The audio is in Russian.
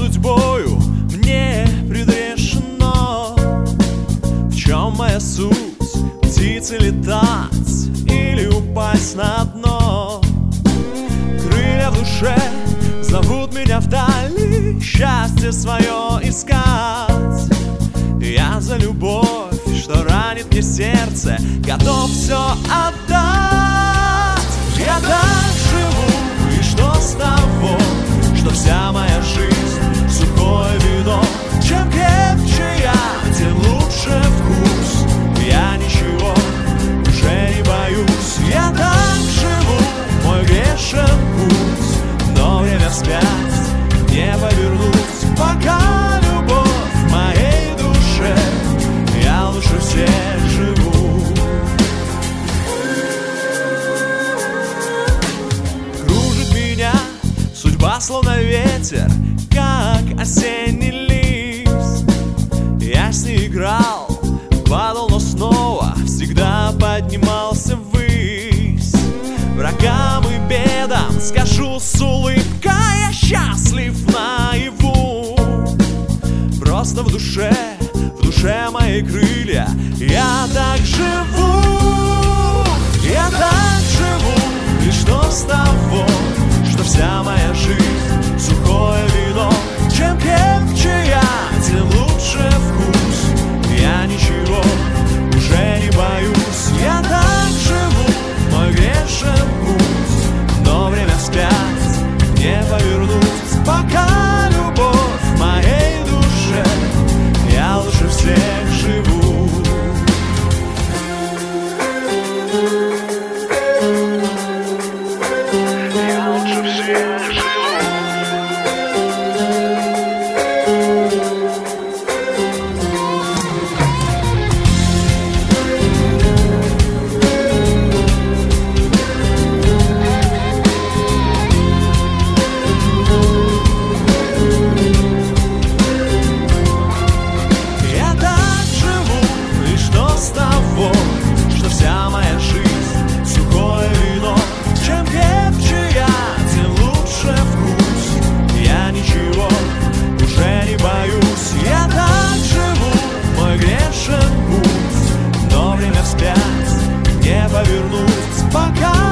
судьбою мне предрешено. В чем моя суть? Птицы летать или упасть на дно? Крылья в душе зовут меня вдали, счастье свое искать. Я за любовь, что ранит мне сердце, готов все отдать. Я так живу, и что с того, что вся моя жизнь сухое вино. Чем крепче я, тем лучше вкус. Я ничего уже не боюсь. Я так живу, мой грешен путь, но время вспять не повернуть. Пока любовь в моей душе, я лучше всех живу. Кружит меня судьба словно ветер, как осенний лист. Я с ней играл, падал, но снова всегда поднимался ввысь. Врагам и бедам скажу с улыбкой: я счастлив наяву. Просто в душе мои крылья, я так живу. Я так живу, и что с того, что вся моя жизнь сухое вино. Чем крепче я, тем лучше вкус. Я ничего уже не боюсь. Я так живу, мой грешен путь, но время вспять не повернуть. Пока любовь в моей душе, я лучше всех живу. Я лучше всех живу. Что вся моя жизнь сухое вино. Чем крепче я, тем лучше вкус. Я ничего уже не боюсь. Я так живу, мой грешен путь, но время вспять не повернуть. Пока